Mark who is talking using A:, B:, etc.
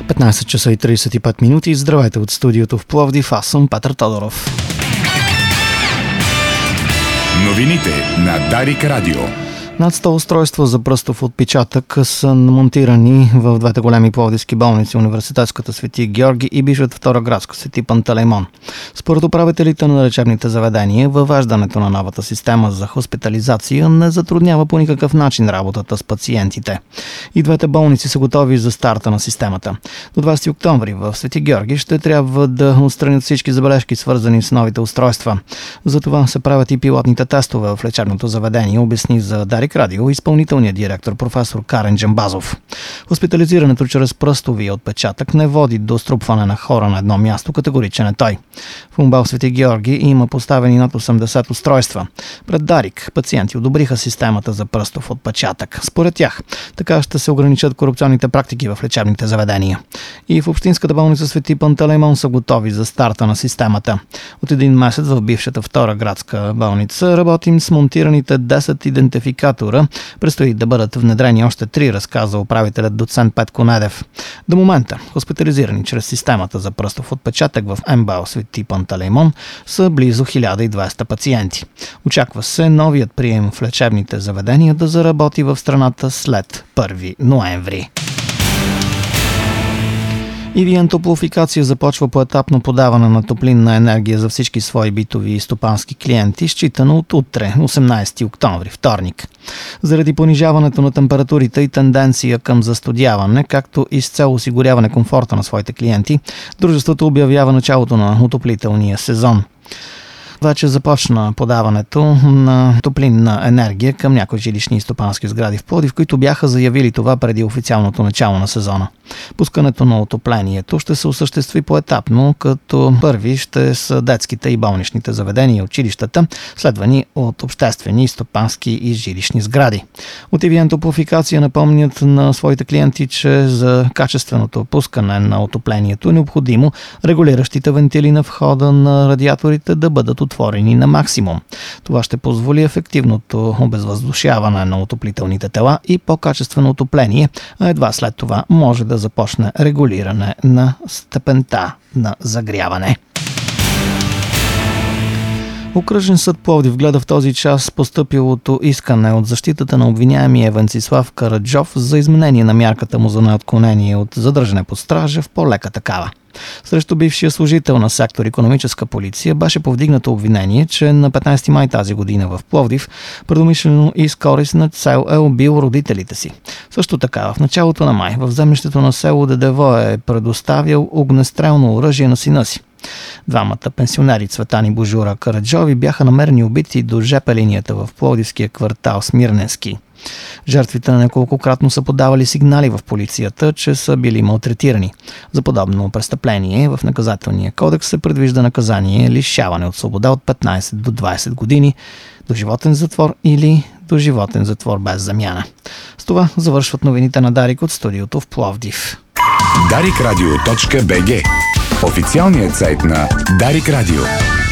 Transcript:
A: 15 часа и 35 минути. Здравейте от студиото в Пловдив. Аз съм Петър Тодоров.
B: Новините на Дарик Радио.
A: Над 100 устройства за пръстов отпечатък са монтирани в двете големи пловдивски болници, университетската Свети Георги и бившата втора градска Свети Пантелеймон. Според управителите на лечебните заведения, въвеждането на новата система за хоспитализация не затруднява по никакъв начин работата с пациентите. И двете болници са готови за старта на системата. До 20 октомври в Свети Георги ще трябва да отстранят всички забележки, свързани с новите устройства. Затова се правят и пилотните тестове в лечебното заведение, обясни за Дарик Радио изпълнителният директор професор Карен Джамбазов. Хоспитализирането чрез пръстовия отпечатък не води до струпване на хора на едно място, категоричен е той. В УМБАЛ Свети Георги има поставени над 80 устройства. Пред Дарик пациенти одобриха системата за пръстов отпечатък. Според тях, така ще се ограничат корупционните практики в лечебните заведения. И в Общинската болница Свети Пантелеймон са готови за старта на системата. От един месец в бившата втора градска болница работим с монтираните 10 идентификатора. Предстои да бъдат внедрени още 3, разказа управителят доцент Петко Недев. До момента хоспитализирани чрез системата за пръстов отпечатък в МБАЛ Свети Пантелеймон са близо 1200 пациенти. Очаква се новият прием в лечебните заведения да заработи в страната след 1 ноември. EVN Топлофикация започва поетапно подаване на топлинна енергия за всички свои битови и стопански клиенти, считано от утре, 18 октомври, вторник. Заради понижаването на температурите и тенденция към застудяване, както и с цел осигуряване комфорта на своите клиенти, дружеството обявява началото на отоплителния сезон. Вече започна подаването на топлинна енергия към някои жилищни и стопански сгради в Пловдив, които бяха заявили това преди официалното начало на сезона. Пускането на отоплението ще се осъществи поетапно, като първи ще са детските и болничните заведения и училищата, следвани от обществени, стопански и жилищни сгради. От EVN Топлофикация напомнят на своите клиенти, че за качественото пускане на отоплението е необходимо регулиращите вентили на входа на радиаторите да бъдат отворени на максимум. Това ще позволи ефективното обезвъздушяване на отоплителните тела и по-качествено отопление, а едва след това може да започне регулиране на степента на загряване. Окръжен съд Пловдив гледа в този час постъпилото искане от защитата на обвиняемия Венцислав Караджов за изменение на мярката му за неотклонение от задържане под стража в по-лека такава. Срещу бившия служител на сектор икономическа полиция беше повдигнато обвинение, че на 15 май тази година в Пловдив предумишлено и с користна цел е убил родителите си. Също така, в началото на май в землището на село Дедево е предоставил огнестрелно оръжие на сина си. Двамата пенсионери Цветан и Божура Караджови бяха намерени убити до жп линията в пловдивския квартал Смирненски. Жертвите неколкократно са подавали сигнали в полицията, че са били малтретирани. За подобно престъпление в наказателния кодекс се предвижда наказание лишаване от свобода от 15 до 20 години, доживотен затвор или доживотен затвор без замяна. С това завършват новините на Дарик от студиото в Пловдив.
B: Daricradio.bg – официалният сайт на Дарик Радио.